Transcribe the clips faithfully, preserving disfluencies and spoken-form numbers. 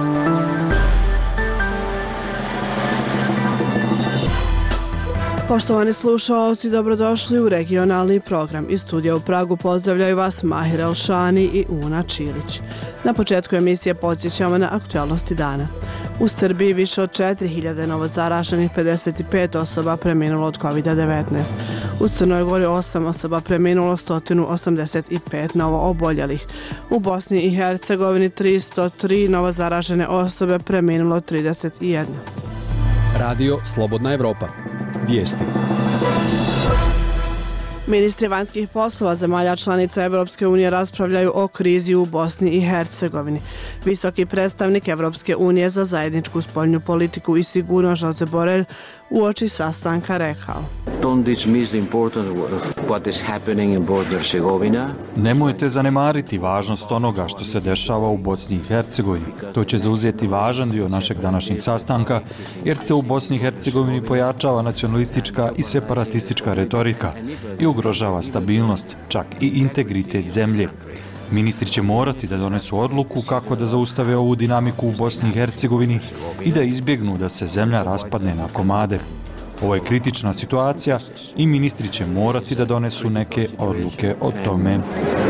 Poštovani slušaoci, dobrodošli u regionalni program. Iz studija u Pragu pozdravljaju vas Mahir Elšani i Una Čilić. Na početku emisije podsjećamo na aktualnosti dana. U Srbiji više od četiri hiljade novozaraženih, pedeset pet osoba preminulo od kovid devetnaest. U Crnoj Gori osam osoba preminulo, sto osamdeset pet novo oboljelih. U Bosni i Hercegovini tristo tri novozaražene osobe, preminulo trideset jedna. Radio Slobodna Evropa. Vijesti. Ministri vanjskih poslova zemalja članica Evropske unije raspravljaju o krizi u Bosni i Hercegovini. Visoki predstavnik Evropske unije za zajedničku spoljnu politiku i sigurnost Josep Borrell uoči sastanka rekao: Nemojte zanemariti važnost onoga što se dešava u Bosni i Hercegovini. To će zauzeti važan dio našeg današnjeg sastanka, jer se u Bosni i Hercegovini pojačava nacionalistička i separatistička retorika i ugrožava stabilnost, čak i integritet zemlje. Ministri će morati da donesu odluku kako da zaustave ovu dinamiku u Bosni i Hercegovini i da izbjegnu da se zemlja raspadne na komade. Ovo je kritična situacija i ministri će morati da donesu neke odluke o tome.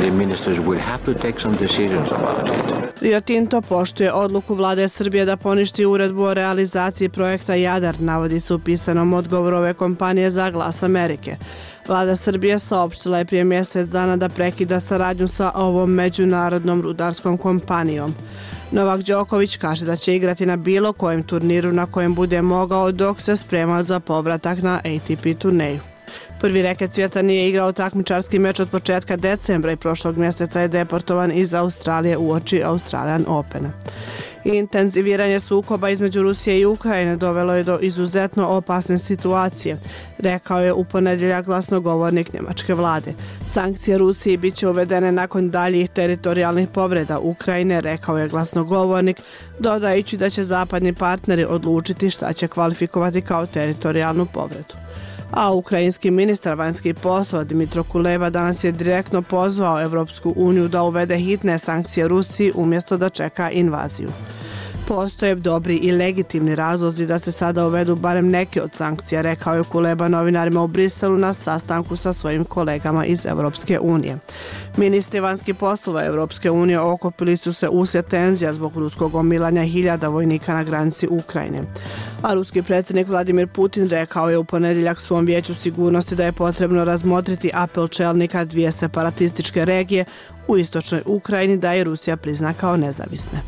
Rio Tinto poštuje odluku vlade Srbije da poništi uredbu o realizaciji projekta Jadar, navodi se u pisanom odgovoru ove kompanije za Glas Amerike. Vlada Srbije saopštila je prije mjesec dana da prekida saradnju sa ovom međunarodnom rudarskom kompanijom. Novak Đoković kaže da će igrati na bilo kojem turniru na kojem bude mogao dok se sprema za povratak na A T P turneju. Prvi reket svijeta nije igrao takmičarski meč od početka decembra i prošlog mjeseca je deportovan iz Australije uoči Australian Opena. Intenziviranje sukoba između Rusije i Ukrajine dovelo je do izuzetno opasne situacije, rekao je u ponedjeljak glasnogovornik njemačke vlade. Sankcije Rusiji bit će uvedene nakon daljih teritorijalnih povreda Ukrajine, rekao je glasnogovornik, dodajući da će zapadni partneri odlučiti šta će kvalifikovati kao teritorijalnu povredu. A ukrajinski ministar vanjskih poslova Dmitro Kuleba danas je direktno pozvao Evropsku uniju da uvede hitne sankcije Rusiji umjesto da čeka invaziju. Postoje dobri i legitimni razlozi da se sada uvedu barem neke od sankcija, rekao je Kuleba novinarima u Briselu na sastanku sa svojim kolegama iz Evropske unije. Ministri vanjskih poslova Evropske unije okupili su se uslijed tenzija zbog ruskog omilanja hiljada vojnika na granici Ukrajine. A ruski predsjednik Vladimir Putin rekao je u ponedjeljak svom vijeću sigurnosti da je potrebno razmotriti apel čelnika dvije separatističke regije u istočnoj Ukrajini da je Rusija prizna kao nezavisne.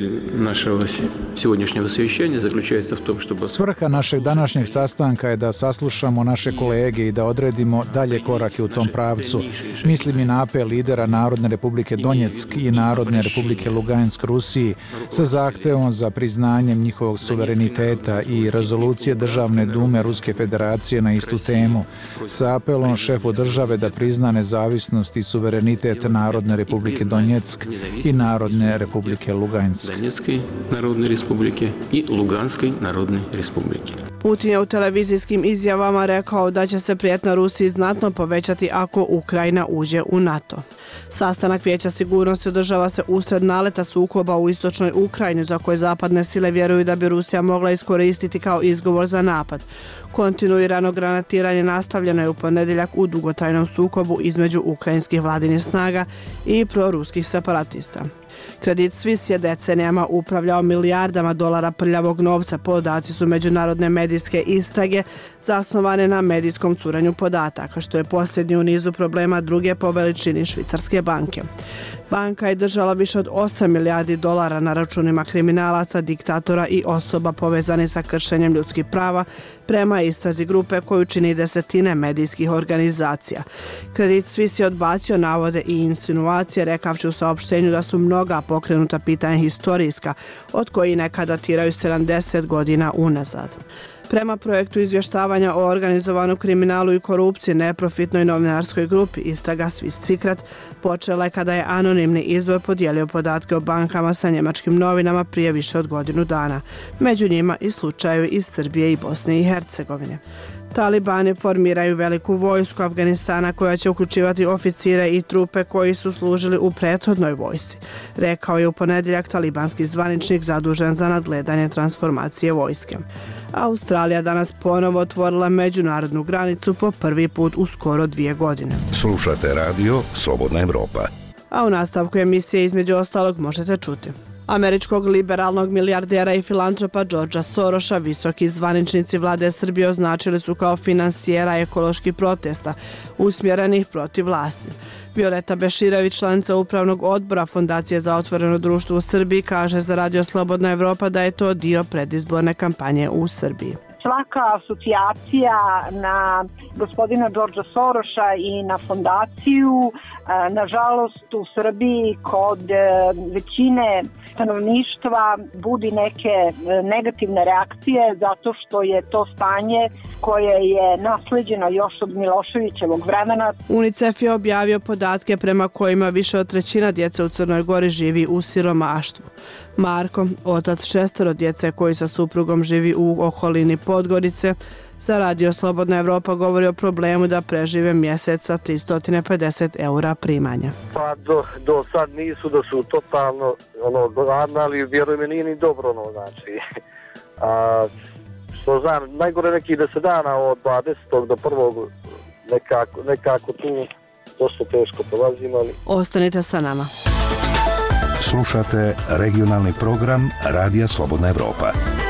Svrha našeg današnjeg sastanka je da saslušamo naše kolege i da odredimo dalje korake u tom pravcu. Mislim i na apel lidera Narodne republike Donjeck i Narodne republike Lugansk Rusiji sa zahtevom za priznanjem njihovog suvereniteta i rezolucije Državne dume Ruske federacije na istu temu, sa apelom šefu države da prizna nezavisnost i suverenitet Narodne republike Donjeck i Narodne republike Lugansk. Narodne republike i Luganske narodne republike. Putin je u televizijskim izjavama rekao da će se prijetnja Rusiji znatno povećati ako Ukrajina uđe u NATO. Sastanak Vijeća sigurnosti održava se usred naleta sukoba u istočnoj Ukrajini za koje zapadne sile vjeruju da bi Rusija mogla iskoristiti kao izgovor za napad. Kontinuirano granatiranje nastavljeno je u ponedjeljak u dugotrajnom sukobu između ukrajinskih vladinih snaga i proruskih separatista. Credit Suisse je decenijama upravljao milijardama dolara prljavog novca, podaci su međunarodne medijske istrage zasnovane na medijskom curenju podataka, što je posljednji u nizu problema druge po veličini švicarske banke. Banka je držala više od osam milijardi dolara na računima kriminalaca, diktatora i osoba povezane sa kršenjem ljudskih prava prema istrazi grupe koju čini desetine medijskih organizacija. Credit Suisse je odbacio navode i insinuacije, rekavši u saopštenju da su mnoga pokrenuta pitanja historijska, od koji neka datiraju sedamdeset godina unazad. Prema projektu izvještavanja o organizovanom kriminalu i korupciji neprofitnoj novinarskoj grupi istraga Swiss Secret počela je kada je anonimni izvor podijelio podatke o bankama sa njemačkim novinama prije više od godinu dana. Među njima i slučajevi iz Srbije i Bosne i Hercegovine. Talibani formiraju veliku vojsku Afganistana koja će uključivati oficire i trupe koji su služili u prethodnoj vojsci, rekao je u ponedjeljak talibanski zvaničnik zadužen za nadgledanje transformacije vojske. Australija danas ponovo otvorila međunarodnu granicu po prvi put u skoro dvije godine. Slušate radio Slobodna Evropa. A u nastavku emisije između ostalog možete čuti. Američkog liberalnog milijardera i filantropa Georgea Sorosa visoki zvaničnici vlade Srbije označili su kao finansijera ekoloških protesta usmjerenih protiv vlasti. Violeta Beširović, članica upravnog odbora Fondacije za otvoreno društvo u Srbiji, kaže za Radio Slobodna Evropa da je to dio predizborne kampanje u Srbiji. Svaka asocijacija na gospodina Georgea Sorosa i na fondaciju, nažalost u Srbiji kod većine stanovništva budi neke negativne reakcije zato što je to stanje koje je nasleđeno još od Miloševićevog vremena. UNICEF je objavio podatke prema kojima više od trećina djece u Crnoj Gori živi u siromaštvu. Marko, otac šestero djece koji sa suprugom živi u okolini Podgorice, za Radio Slobodna Evropa govori o problemu da prežive mjesec sa tristo pedeset eura primanja. Pa do, do sad nisu, da su totalno ono, gladni, ali vjerujem mi nije ni dobro, ono, znači. A, što znam, najgore nekih deset dana od dvadesetog do prvog nekako, nekako tu dosta teško prolazim, ali... Ostanite sa nama. Slušate regionalni program Radija Slobodna Evropa.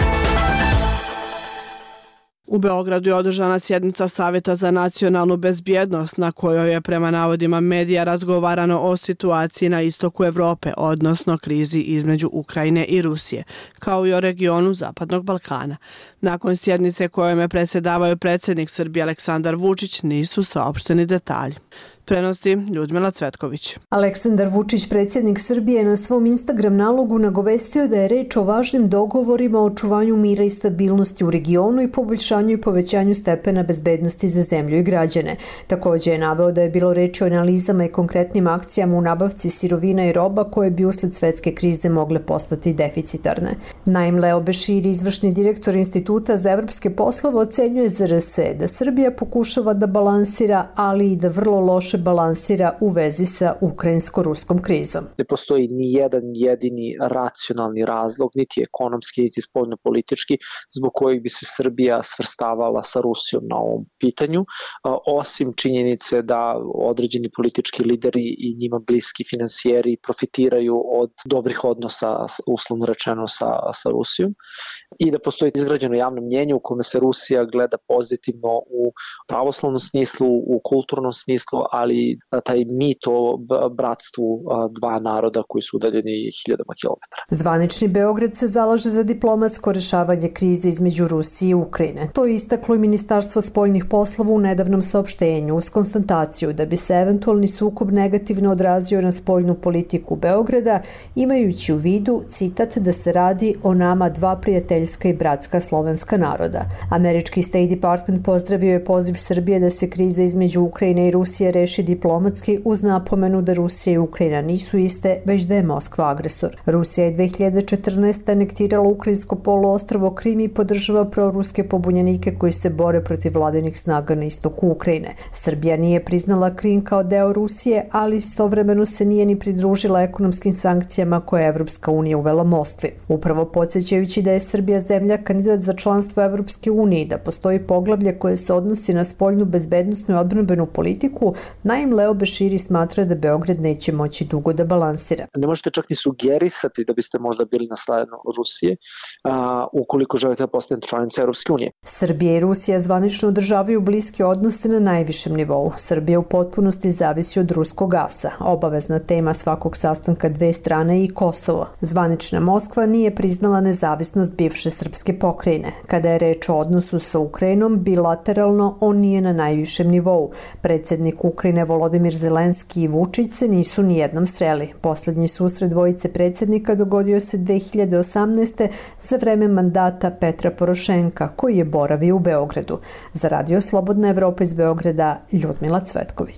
U Beogradu je održana sjednica Savjeta za nacionalnu bezbjednost na kojoj je prema navodima medija razgovarano o situaciji na istoku Evrope, odnosno krizi između Ukrajine i Rusije, kao i o regionu Zapadnog Balkana. Nakon sjednice kojom je predsjedavao predsjednik Srbije Aleksandar Vučić nisu saopšteni detalji. Prenosi Ljudmila Cvetković. Aleksandar Vučić, predsjednik Srbije, na svom Instagram nalogu nagovestio da je reč o važnim dogovorima o očuvanju mira i stabilnosti u regionu i poboljšanju i povećanju stepena bezbednosti za zemlju i građane. Također je naveo da je bilo reči o analizama i konkretnim akcijama u nabavci sirovina i roba koje bi usled svetske krize mogle postati deficitarne. Naim Leo Beširi, izvršni direktor Instituta za evropske poslove, ocenjuje Z R S da Srbija pokušava da balansira, ali i da vrlo loše balansira u vezi sa ukrajinsko-ruskom krizom. Ne postoji ni jedan jedini racionalni razlog, niti ekonomski, niti spoljno-politički, zbog kojeg bi se Srbija svrstavala sa Rusijom na ovom pitanju, osim činjenice da određeni politički lideri i njima bliski finansijeri profitiraju od dobrih odnosa, uslovno rečeno, sa, sa Rusijom, i da postoji izgrađeno javno mnjenje u kome se Rusija gleda pozitivno u pravoslavnom smislu, u kulturnom smislu, ali taj mit o bratstvu dva naroda koji su udaljeni hiljadama kilometara. Zvanični Beograd se zalaže za diplomatsko rešavanje krize između Rusije i Ukrajine. To je istaklo i Ministarstvo spoljnih poslova u nedavnom saopštenju uz konstataciju da bi se eventualni sukob negativno odrazio na spoljnu politiku Beograda, imajući u vidu, citat, da se radi o nama dva prijateljska i bratska slovenska naroda. Američki State Department pozdravio je poziv Srbije da se kriza između Ukrajine i Rusije reši diplomatski uz napomenu da Rusija i Ukrajina nisu iste, već da je Moskva agresor. Rusija je dve hiljade četrnaeste. anektirala ukrajinsko poluostrvo Krim i podržava proruske pobunjenike koji se bore protiv vladinih snaga na istoku Ukrajine. Srbija nije priznala Krim kao deo Rusije, ali istovremeno se nije ni pridružila ekonomskim sankcijama koje je Evropska unija uvela Moskvi. Upravo podsjećajući da je Srbija zemlja kandidat za članstvo Evropske unije i da postoji poglavlje koje se odnosi na spoljnu bezbednosnu i odbrambenu politiku, Naim Leo Beširi smatra da Beograd neće moći dugo da balansira. Ne možete čak ni sugerisati da biste možda bili na strani Rusije a, ukoliko želite da postanete članica Evropske unije. Srbija i Rusija zvanično održavaju bliske odnose na najvišem nivou. Srbija u potpunosti zavisi od ruskog gasa. Obavezna tema svakog sastanka dve strane i Kosovo. Zvanična Moskva nije priznala nezavisnost bivše srpske pokrajine. Kada je reč o odnosu sa Ukrajinom, bilateralno on nije na najvišem nivou. Predsjednik Ukrajine Volodimir Zelenski i Vučić se nisu nijednom sreli. Poslednji susret dvojice predsjednika dogodio se dve hiljade osamnaeste. za vreme mandata Petra Porošenka, koji je boravio u Beogradu. Za Radio Slobodna Evropa iz Beograda, Ljudmila Cvetković.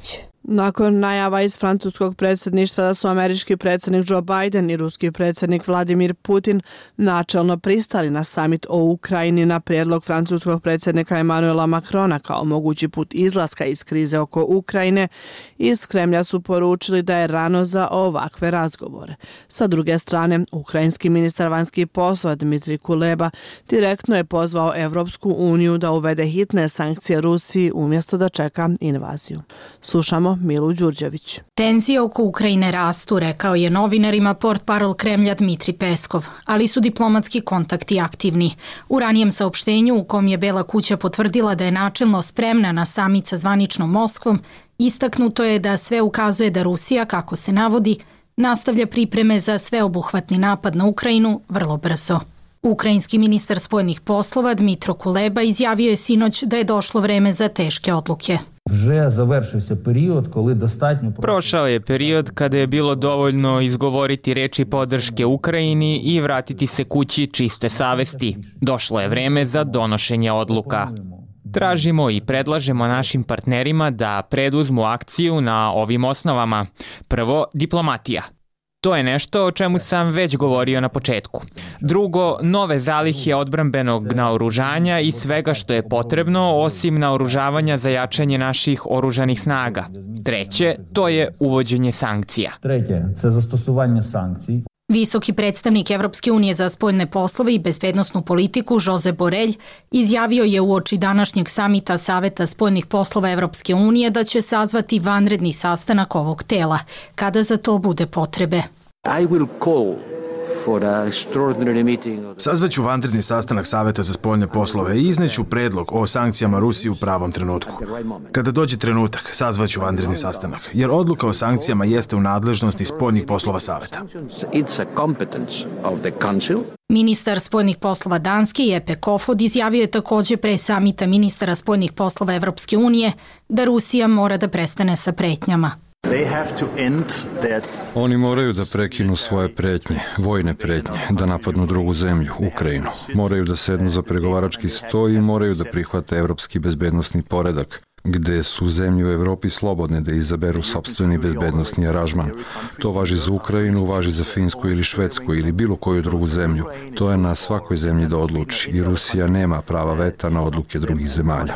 Nakon najava iz francuskog predsjedništva da su američki predsjednik Joe Biden i ruski predsjednik Vladimir Putin načelno pristali na samit o Ukrajini na prijedlog francuskog predsjednika Emmanuela Macrona kao mogući put izlaska iz krize oko Ukrajine, iz Kremlja su poručili da je rano za ovakve razgovore. Sa druge strane, ukrajinski ministar vanjskih poslova Dmitrij Kuleba direktno je pozvao Evropsku uniju da uvede hitne sankcije Rusiji umjesto da čeka invaziju. Slušamo Milu Đurđević. Tenzije oko Ukrajine rastu, rekao je novinarima portparol Kremlja Dmitrij Peskov, ali su diplomatski kontakti aktivni. U ranijem saopštenju u kom je Bela kuća potvrdila da je načelno spremna na samit sa zvaničnom Moskvom, istaknuto je da sve ukazuje da Rusija, kako se navodi, nastavlja pripreme za sveobuhvatni napad na Ukrajinu vrlo brzo. Ukrajinski ministar spoljnih poslova Dmitro Kuleba izjavio je sinoć da je došlo vreme za teške odluke. Prošao je period kada je bilo dovoljno izgovoriti reči podrške Ukrajini i vratiti se kući čiste savesti. Došlo je vreme za donošenje odluka. Tražimo i predlažemo našim partnerima da preduzmu akciju na ovim osnovama. Prvo, diplomatija. To je nešto o čemu sam već govorio na početku. Drugo, nove zalihe odbrambenog naoružanja i svega što je potrebno osim naoružavanja za jačanje naših oružanih snaga. Treće, to je uvođenje sankcija. Treće, це застосування санкцій. Visoki predstavnik Evropske unije za spoljne poslove i bezbednosnu politiku Josep Borrell izjavio je uoči današnjeg samita Saveta spoljnih poslova Evropske unije da će sazvati vanredni sastanak ovog tela, kada za to bude potrebe. I will call for a extraordinary meeting. Sazvaću vanredni sastanak Saveta za spoljne poslove i izneću predlog o sankcijama Rusiji u pravom trenutku. Kada dođe trenutak, sazvaću vanredni sastanak, jer odluka o sankcijama jeste u nadležnosti spoljnih poslova Saveta. It's a competence of the Council. Ministar spoljnih poslova Danske Jeppe Kofod izjavio je takođe pre samita ministara spoljnih poslova Evropske unije da Rusija mora da prestane sa pretnjama. Oni moraju da prekinu svoje pretnje, vojne pretnje, da napadnu drugu zemlju, Ukrajinu. Moraju da sednu za pregovarački sto i moraju da prihvate evropski bezbednosni poredak, gde su zemlje u Evropi slobodne da izaberu sopstveni bezbednosni aranžman. To važi za Ukrajinu, važi za Finsku ili Švedsku ili bilo koju drugu zemlju. To je na svakoj zemlji da odluči i Rusija nema prava veta na odluke drugih zemalja.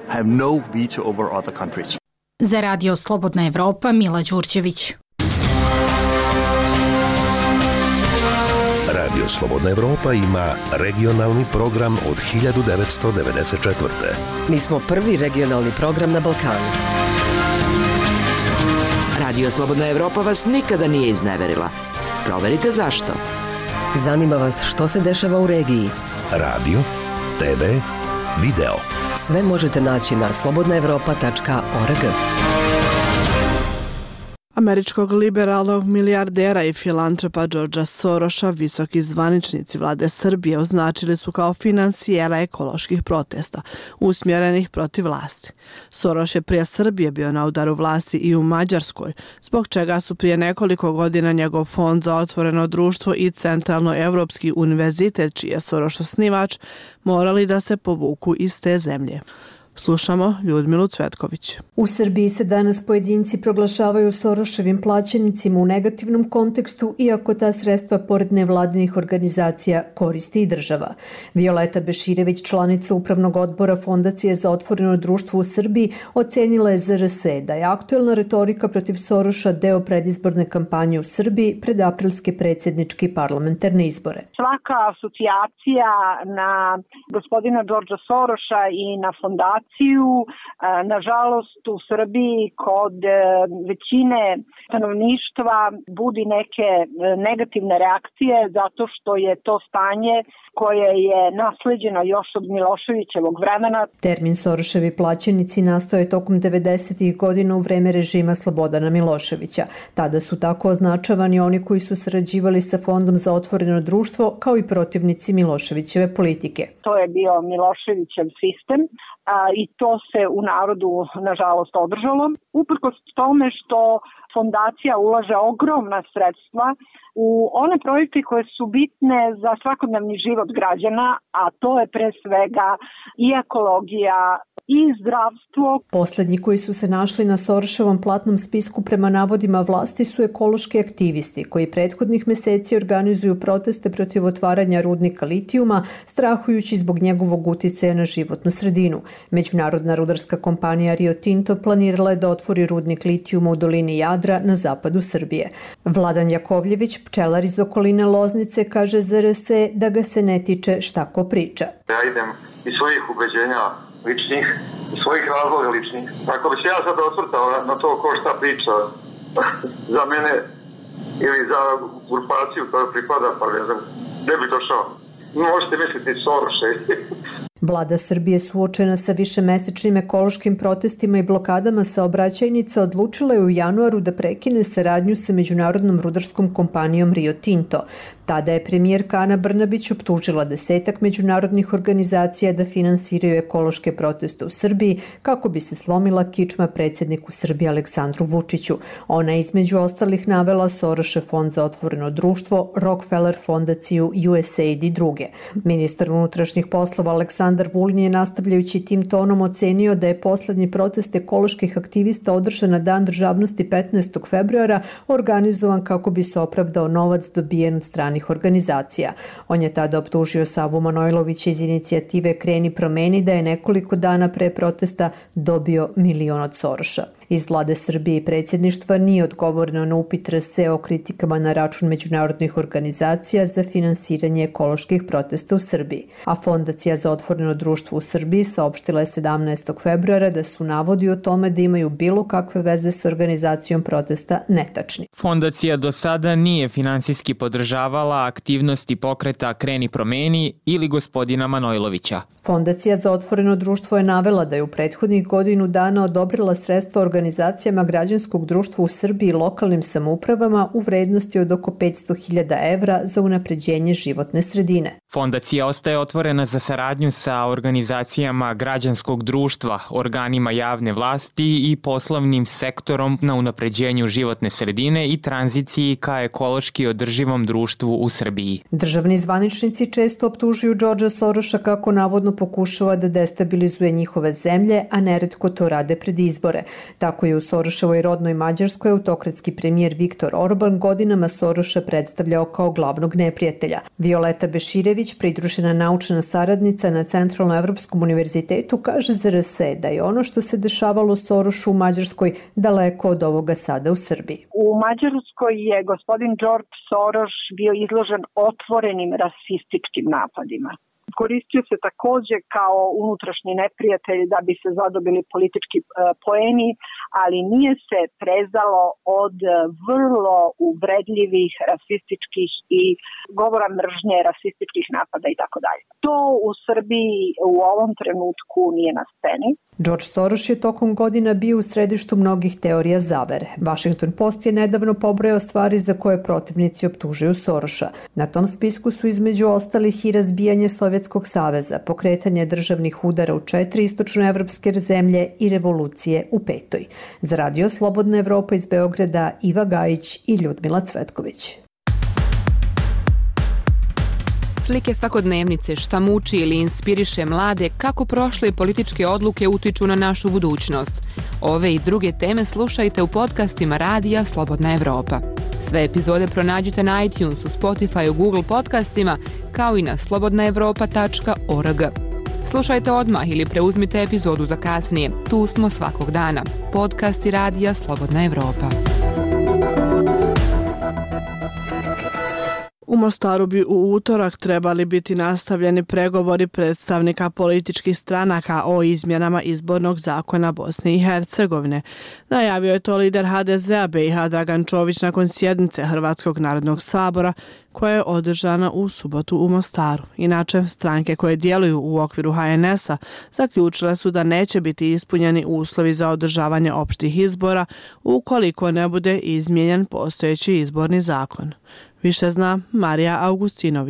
Za Radio Slobodna Evropa, Mila Đurđević. Radio Slobodna Evropa ima regionalni program od hiljadu devetsto devedeset četvrte. Mi smo prvi regionalni program na Balkanu. Radio Slobodna Evropa vas nikada nije izneverila. Proverite zašto. Zanima vas što se dešava u regiji. Radio, te ve, video. Sve možete naći na slobodna evropa tačka org. Američkog liberalnog milijardera i filantropa Georgea Soroša visoki zvaničnici vlade Srbije označili su kao finansijera ekoloških protesta usmjerenih protiv vlasti. Soroš je prije Srbije bio na udaru vlasti i u Mađarskoj, zbog čega su prije nekoliko godina njegov fond za otvoreno društvo i Centralno-Evropski univerzitet, čiji je Soroš osnivač, morali da se povuku iz te zemlje. Slušamo Ljudmilu Cvetković. U Srbiji se danas pojedinci proglašavaju Soroševim plaćenicima u negativnom kontekstu, iako ta sredstva pored nevladinih organizacija koristi i država. Violeta Beširević, članica Upravnog odbora Fondacije za otvoreno društvo u Srbiji, ocenila je Z R S da je aktuelna retorika protiv Soroša deo predizborne kampanje u Srbiji pred aprilske predsjedničke i parlamentarne izbore. Svaka asocijacija na gospodina Georgea Soroša i na fondaciju nažalost u Srbiji kod većine stanovništva budi neke negativne reakcije zato što je to stanje koje je nasleđeno još od Miloševićevog vremena. Termin Soroševi plaćenici nastao je tokom devedesetih godina u vreme režima Slobodana Miloševića. Tada su tako označavani oni koji su sarađivali sa Fondom za otvoreno društvo kao i protivnici Miloševićeve politike. To je bio Miloševićev sistem a, i to se u narodu nažalost održalo. Uprkos tome što fondacija ulaže ogromna sredstva u one projekte koje su bitne za svakodnevni život građana, a to je pre svega i ekologija i zdravstvo. Poslednji koji su se našli na Soroševom platnom spisku prema navodima vlasti su ekološki aktivisti koji prethodnih meseci organizuju proteste protiv otvaranja rudnika litijuma, strahujući zbog njegovog uticaja na životnu sredinu. Međunarodna rudarska kompanija Rio Tinto planirala je da otvori rudnik litijuma u dolini Jadra na zapadu Srbije. Vladan Jakovljević, pčelar iz okoline Loznice, kaže za R S da ga se ne tiče šta ko priča. Ja idem iz svojih ubeđenja ličnih, iz svojih razloga ličnih. Tako bi se ja sad osvrtao na to ko šta priča za mene ili za grupaciju koja pripada, pa ne znam, gde bi došao. Možete misliti Soroše. Vlada Srbije suočena sa višemesečnim ekološkim protestima i blokadama saobraćajnica odlučila je u januaru da prekine saradnju sa međunarodnom rudarskom kompanijom Rio Tinto. Tada je premijerka Ana Brnabić optužila desetak međunarodnih organizacija da finansiraju ekološke proteste u Srbiji kako bi se slomila kičma predsjedniku Srbije Aleksandru Vučiću. Ona je između ostalih navela Sorošev fond za otvoreno društvo, Rockefeller fondaciju, U S A I D i druge. Ministar unutrašnjih poslova Aleksandar Vulin je nastavljajući tim tonom ocenio da je poslednji protest ekoloških aktivista održan na Dan državnosti petnaestog februara organizovan kako bi se opravdao novac dobijen od stranih organizacija. On je tada optužio Savu Manojlovića iz inicijative Kreni promeni da je nekoliko dana pre protesta dobio milion od Soroša. Iz vlade Srbije i predsjedništva nije odgovoreno na upit R S o kritikama na račun međunarodnih organizacija za finansiranje ekoloških protesta u Srbiji. A Fondacija za otvoreno društvo u Srbiji saopštila je sedamnaestog februara da su navodi o tome da imaju bilo kakve veze s organizacijom protesta netačni. Fondacija do sada nije finansijski podržavala aktivnosti pokreta Kreni promeni ili gospodina Manojlovića. Fondacija za otvoreno društvo je navela da je u prethodnih godinu dana odobrila sredstva organizacijama građanskog društva u Srbiji i lokalnim samoupravama u vrednosti od oko petsto hiljada evra za unapređenje životne sredine. Fondacija ostaje otvorena za saradnju sa organizacijama građanskog društva, organima javne vlasti i poslovnim sektorom na unapređenju životne sredine i tranziciji ka ekološki održivom društvu u Srbiji. Državni zvaničnici često optužuju Đorđa Soroša kako navodno pokušava da destabilizuje njihove zemlje, a neretko to rade pred izbore. Tako je u Soroševoj rodnoj Mađarskoj autokratski premijer Viktor Orban godinama Soroša predstavljao kao glavnog neprijatelja. Violeta Beširević, pridružena naučna saradnica na Centralnoevropskom univerzitetu, kaže za R S da je ono što se dešavalo Sorošu u Mađarskoj daleko od ovoga sada u Srbiji. U Mađarskoj je gospodin George Soros bio izložen otvorenim rasističkim napadima. Koristio se takođe kao unutrašnji neprijatelj da bi se zadobili politički poeni, ali nije se prezalo od vrlo uvredljivih rasističkih i govora mržnje, rasističkih napada i tako dalje. To u Srbiji u ovom trenutku nije na sceni. George Soros je tokom godina bio u središtu mnogih teorija zavere. Washington Post je nedavno pobrojao stvari za koje protivnici optužuju Soroša. Na tom spisku su između ostalih i razbijanje Sovjetskog saveza, pokretanje državnih udara u četiri istočnoevropske zemlje i revolucije u petoj. Za Radio Slobodna Evropa iz Beograda Iva Gajić i Ljudmila Cvetković. Slike svakodnevnice, šta muči ili inspiriše mlade, kako prošle političke odluke utiču na našu budućnost. Ove i druge teme slušajte u podcastima Radija Slobodna Evropa. Sve epizode pronađite na iTunesu, Spotifyu, Google podcastima, kao i na slobodna evropa tačka org. Slušajte odmah ili preuzmite epizodu za kasnije. Tu smo svakog dana. Podcasti Radija Slobodna Evropa. U Mostaru bi u utorak trebali biti nastavljeni pregovori predstavnika političkih stranaka o izmjenama izbornog zakona Bosne i Hercegovine. Najavio je to lider H D Z a B i H Dragan Čović nakon sjednice Hrvatskog narodnog sabora koja je održana u subotu u Mostaru. Inače, stranke koje djeluju u okviru H N S a zaključile su da neće biti ispunjeni uslovi za održavanje opštih izbora ukoliko ne bude izmijenjen postojeći izborni zakon. Više zna Marija Augustinović.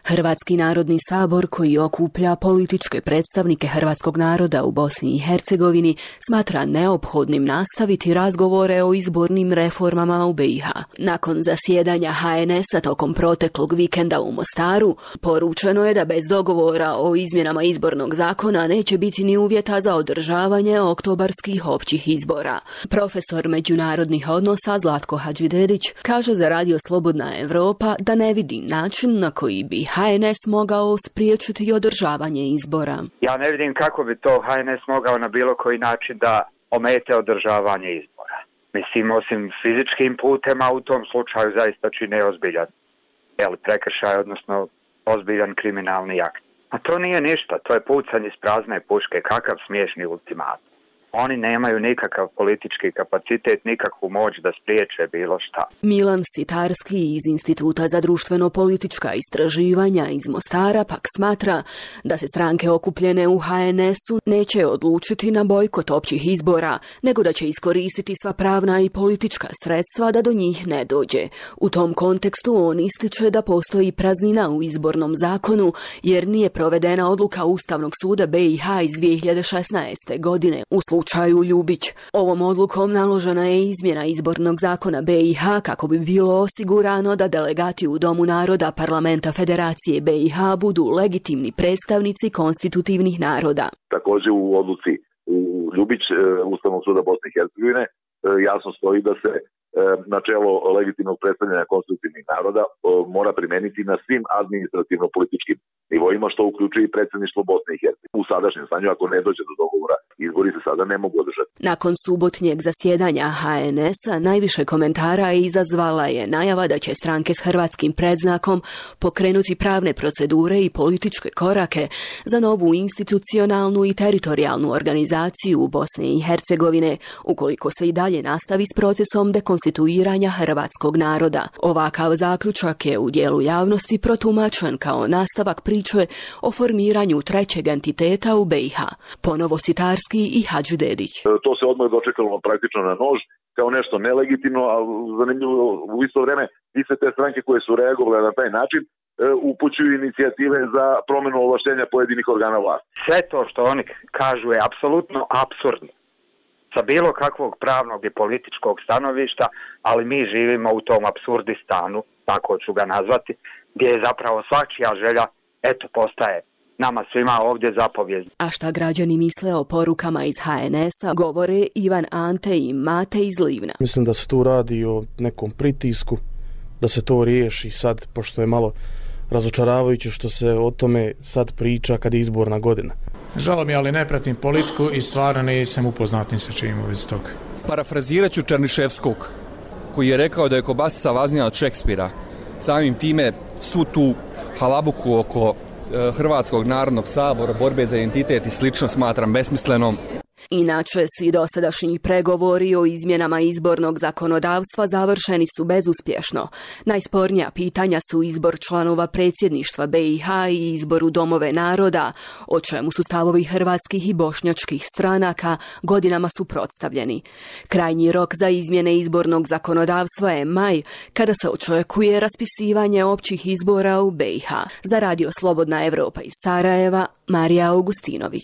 Hrvatski narodni sabor, koji okuplja političke predstavnike hrvatskog naroda u Bosni i Hercegovini, smatra neophodnim nastaviti razgovore o izbornim reformama u B i H. Nakon zasjedanja H N S-a tokom proteklog vikenda u Mostaru, poručeno je da bez dogovora o izmjenama izbornog zakona neće biti ni uvjeta za održavanje oktobarskih općih izbora. Profesor međunarodnih odnosa Zlatko Hadžidedić kaže za Radio Slobodna Evropa da ne vidi način na koji bi H N S mogao spriječiti održavanje izbora. Ja ne vidim kako bi to H N S mogao na bilo koji način da omete održavanje izbora. Mislim, osim fizičkim putem, a u tom slučaju zaista čine ozbiljan jel, prekršaj, odnosno ozbiljan kriminalni akt. A to nije ništa, to je pucanje iz prazne puške, kakav smiješni ultimat. Oni nemaju nikakav politički kapacitet, nikakvu moć da spriječe bilo šta. Milan Sitarski iz Instituta za društveno-politička istraživanja iz Mostara pak smatra da se stranke okupljene u H N S-u neće odlučiti na bojkot općih izbora, nego da će iskoristiti sva pravna i politička sredstva da do njih ne dođe. U tom kontekstu on ističe da postoji praznina u izbornom zakonu jer nije provedena odluka Ustavnog suda B i H iz dvije hiljade šesnaeste. godine u slučaju Ljubić. Ovom odlukom naložena je izmjena izbornog zakona B i H kako bi bilo osigurano da delegati u Domu naroda Parlamenta Federacije B i H budu legitimni predstavnici konstitutivnih naroda. Također u odluci u Ljubić Ustavnog suda Bosne i Hercegovine jasno stoji da se načelo legitimnog predstavljanja konstitutivnih naroda mora primeniti na svim administrativno-političkim nivoima, što uključuje i predsjedništvo Bosne i Hercegovine. U sadašnjem stanju, ako ne dođe do dogovora, izbori se sada ne mogu održati. Nakon subotnjeg zasjedanja H N S-a najviše komentara izazvala je najava da će stranke s hrvatskim predznakom pokrenuti pravne procedure i političke korake za novu institucionalnu i teritorijalnu organizaciju u Bosne i Hercegovine, ukoliko se i dalje nastavi s procesom dekonstituiranja hrvatskog naroda. Ovakav zaključak je u dijelu javnosti protumačen kao nastavak priče o formiranju trećeg entiteta u B i H. Ponovo Sitarski i Hadžidedić. To se odmah dočekalo praktično na nož kao nešto nelegitimno, a zanimljivo u isto vreme i sve te stranke koje su reagovale na taj način upućuju inicijative za promjenu ovlaštenja pojedinih organa vlasti. Sve to što oni kažu je apsolutno apsurdno sa bilo kakvog pravnog i političkog stanovišta, ali mi živimo u tom apsurdistanu, tako ću ga nazvati, gdje je zapravo svačija želja, eto, postaje nama svima ovdje zapovijed. A šta građani misle o porukama iz H N S-a, govore Ivan Ante i Mate iz Livna. Mislim da se tu radi o nekom pritisku, da se to riješi sad, pošto je malo razočaravajuće što se o tome sad priča kad je izborna godina. Žao mi, ali ne pratim politiku i stvarno nisam upoznat ni sa čim u vezi toga. Parafrazirat ću Černiševskog, koji je rekao da je kobasica važnija od Šekspira. Samim time svu tu halabuku oko e, Hrvatskog narodnog sabora, borbe za identitet i slično smatram besmislenom. Inače, svi dosadašnji pregovori o izmjenama izbornog zakonodavstva završeni su bezuspješno. Najspornija pitanja su izbor članova predsjedništva B i H i izbor u domove naroda, o čemu su stavovi hrvatskih i bošnjačkih stranaka godinama suprotstavljeni. Krajnji rok za izmjene izbornog zakonodavstva je maj, kada se očekuje raspisivanje općih izbora u B i H. Za Radio Slobodna Evropa iz Sarajeva, Marija Augustinović.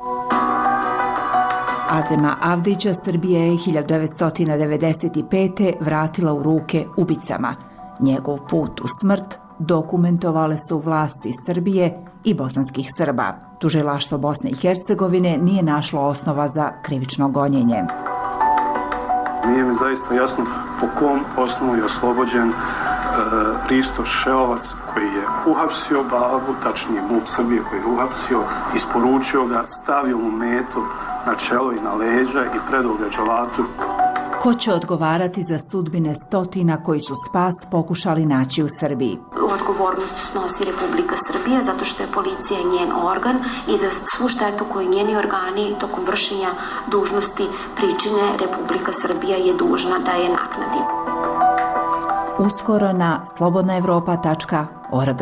Azema Avdića Srbija je hiljadu devetsto devedeset pete. vratila u ruke ubicama. Njegov put u smrt dokumentovale su vlasti Srbije i bosanskih Srba. Tužilaštvo Bosne i Hercegovine nije našlo osnova za krivično gonjenje. Nije mi zaista jasno po kom osnovu je oslobođen Risto Šeovac, koji je uhapsio babu, tačnije M U P Srbije koji je uhapsio, isporučio ga, stavio mu metu na čelo i na leđa i predao ga dželatu. Ko će odgovarati za sudbine stotina koji su spas pokušali naći u Srbiji? Odgovornost snosi Republika Srbija zato što je policija njen organ i za svu štetu koju njeni organi tokom vršenja dužnosti pričine Republika Srbija je dužna da je naknadi. Uskoro na slobodna evropa tačka org.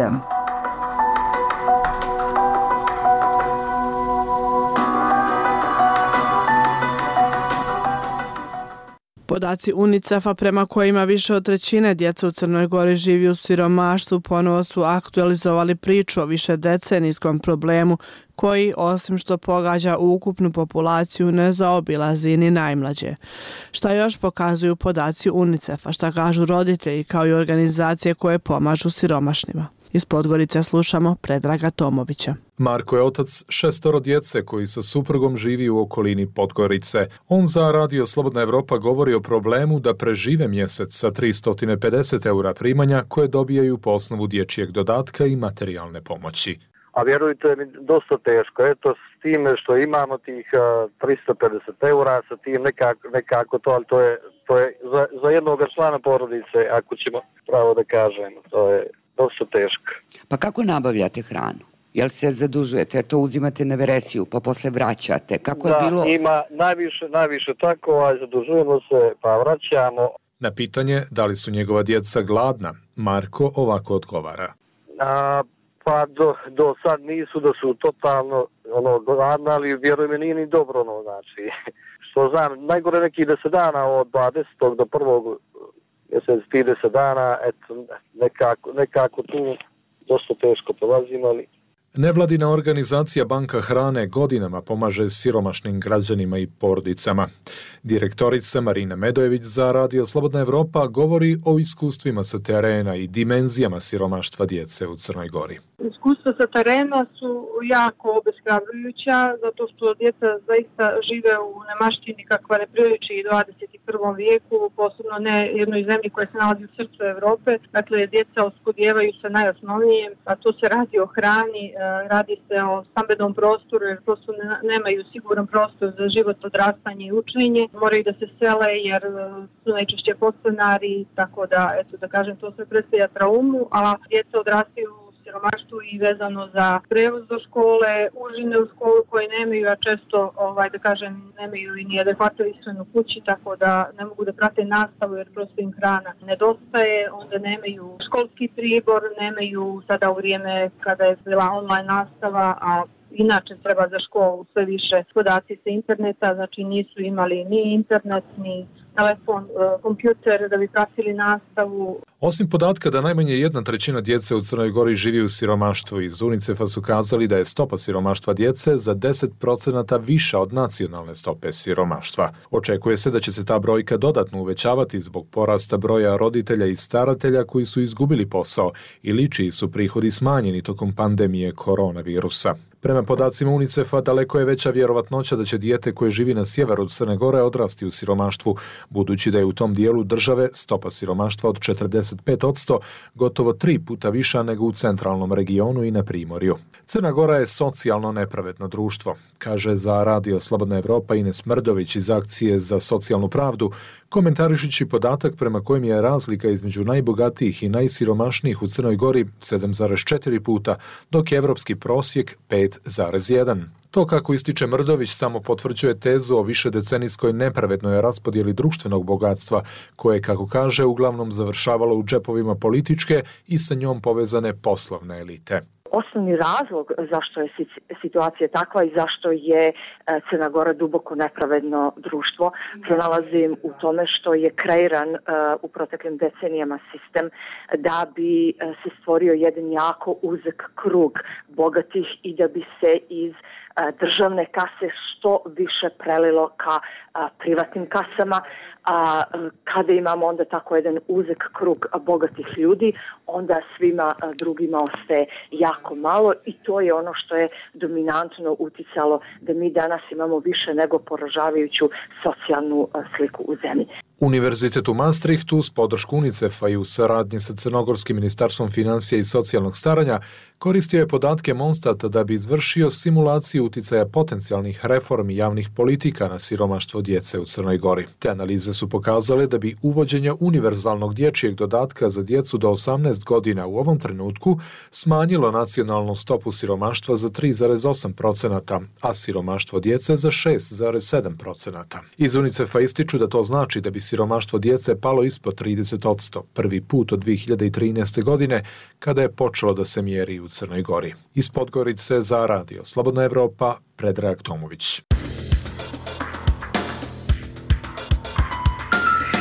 Podaci UNICEF-a prema kojima više od trećine djece u Crnoj Gori živi u siromaštvu ponovo su aktualizovali priču o višedecenijskom problemu koji, osim što pogađa ukupnu populaciju, ne zaobilazi ni najmlađe. Šta još pokazuju podaci UNICEF-a, šta kažu roditelji kao i organizacije koje pomažu siromašnima? Iz Podgorice slušamo Predraga Tomovića. Marko je otac šestoro djece koji sa suprugom živi u okolini Podgorice. On za Radio Slobodna Evropa govori o problemu da prežive mjesec sa tristo pedeset eura primanja koje dobijaju po osnovu dječjeg dodatka i materijalne pomoći. A vjerujte mi, dosta teško. Eto, s tim što imamo tih uh, tristo pedeset eura, sa tim nekako, nekako to, ali to je, to je za, za jednog člana porodice, ako ćemo pravo da kažemo, to je dosta teško. Pa kako nabavljate hranu? Jel se zadužujete, jer to uzimate na veresiju, pa posle vraćate? Kako da, je bilo? Ima najviše, najviše tako, a zadužujemo se, pa vraćamo. Na pitanje da li su njegova djeca gladna, Marko ovako odgovara. A, pa do, do sad nisu da su totalno ono, gladna, ali vjerujem mi nije ni dobro, ono, znači. Što znam, najgore neki deset dana od dvadesetog do prvog mjesec, trideset dana, eto, nekako, nekako tu dosta teško prolazim, ali... Nevladina organizacija Banka hrane godinama pomaže siromašnim građanima i porodicama. Direktorica Marina Medojević za Radio Slobodna Evropa govori o iskustvima sa terena i dimenzijama siromaštva djece u Crnoj Gori. Iskustva sa terena su jako obeshrabrujuća, zato što djeca zaista žive u nemaštini kakva ne priliči i dvadeset prvom vijeku, posebno ne jednoj zemlji koja se nalazi u srcu Evrope. Dakle, djeca oskudijevaju sa najosnovnijem, a to se radi o hrani, radi se o stambenom prostoru, jer prosto nemaju siguran prostor za život, odrastanje i učenje. Moraju da se sele jer su najčešće podstanari, tako da, eto, da kažem, to sve predstavlja traumu, a djeca odrastaju siromaštvu i vezano za prevoz do škole, užine u školu koje nemaju, a često, ovaj, da kažem, nemaju i ni adekvatnu ishranu kući, tako da ne mogu da prate nastavu jer prosto im hrana nedostaje, onda nemaju školski pribor, nemaju sada u vrijeme kada je bila online nastava, a inače treba za školu sve više podaci sa interneta, znači nisu imali ni internet, ni telefon, kompjuter da bi pratili nastavu. Osim podatka da najmanje jedna trećina djece u Crnoj Gori živi u siromaštvu, iz UNICEF-a su kazali da je stopa siromaštva djece za deset procenata viša od nacionalne stope siromaštva. Očekuje se da će se ta brojka dodatno uvećavati zbog porasta broja roditelja i staratelja koji su izgubili posao ili čiji su prihodi smanjeni tokom pandemije koronavirusa. Prema podacima UNICEF-a daleko je veća vjerovatnoća da će dijete koje živi na sjeveru Crne Gore odrasti u siromaštvu, budući da je u tom dijelu države stopa siromaštva od četrdeset pet posto gotovo tri puta viša nego u centralnom regionu i na Primorju. Crna Gora je socijalno nepravedno društvo, kaže za Radio Slobodna Evropa Ines Mrdović iz Akcije za socijalnu pravdu, komentarišući podatak prema kojem je razlika između najbogatijih i najsiromašnijih u Crnoj Gori sedam zarez četiri puta, dok je evropski prosjek pet zarez jedan. To, kako ističe Mrdović, samo potvrđuje tezu o višedecenijskoj nepravednoj raspodjeli društvenog bogatstva, koje, kako kaže, uglavnom završavalo u džepovima političke i sa njom povezane poslovne elite. Osnovni razlog zašto je situacija takva i zašto je Crna Gora duboko nepravedno društvo pronalazim u tome što je kreiran u proteklim decenijama sistem da bi se stvorio jedan jako uzak krug bogatih i da bi se iz državne kase što više prelilo ka privatnim kasama. A kada imamo onda tako jedan uzak krug bogatih ljudi, onda svima drugima ostaje jako malo i to je ono što je dominantno uticalo da mi danas imamo više nego poražavajuću socijalnu sliku u zemlji. Univerzitet u Maastrichtu s podršku UNICEF-a i u saradnji sa Crnogorskim ministarstvom financija i socijalnog staranja koristio je podatke Monstata da bi izvršio simulaciju uticaja potencijalnih reformi javnih politika na siromaštvo djece u Crnoj Gori. Te analize su pokazale da bi uvođenje univerzalnog dječjeg dodatka za djecu do osamnaest godina u ovom trenutku smanjilo nacionalnu stopu siromaštva za tri zarez osam procenata, a siromaštvo djece za šest zarez sedam procenata. Iz UNICEF-a ističu da to znači da bi siromaštvo djece palo ispod trideset posto, prvi put od dvije hiljade trinaeste. godine, kada je počelo da se mjeri u Crnoj Gori. Iz Podgorice za Radio Slobodna Evropa, Predrag Tomović.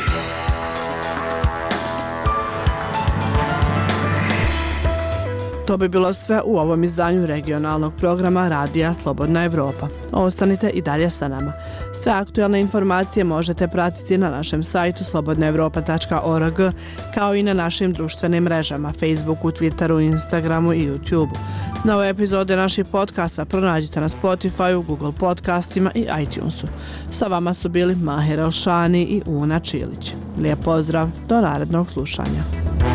To bi bilo sve u ovom izdanju regionalnog programa Radija Slobodna Evropa. Ostanite i dalje sa nama. Sve aktualne informacije možete pratiti na našem sajtu slobodna evropa tačka org, kao i na našim društvenim mrežama Facebooku, Twitteru, Instagramu i YouTubeu. Nove epizode naših podcasta pronađite na Spotifyu, Google podcastima i iTunesu. Sa vama su bili Mahir Elšani i Una Čilić. Lijep pozdrav, do narednog slušanja.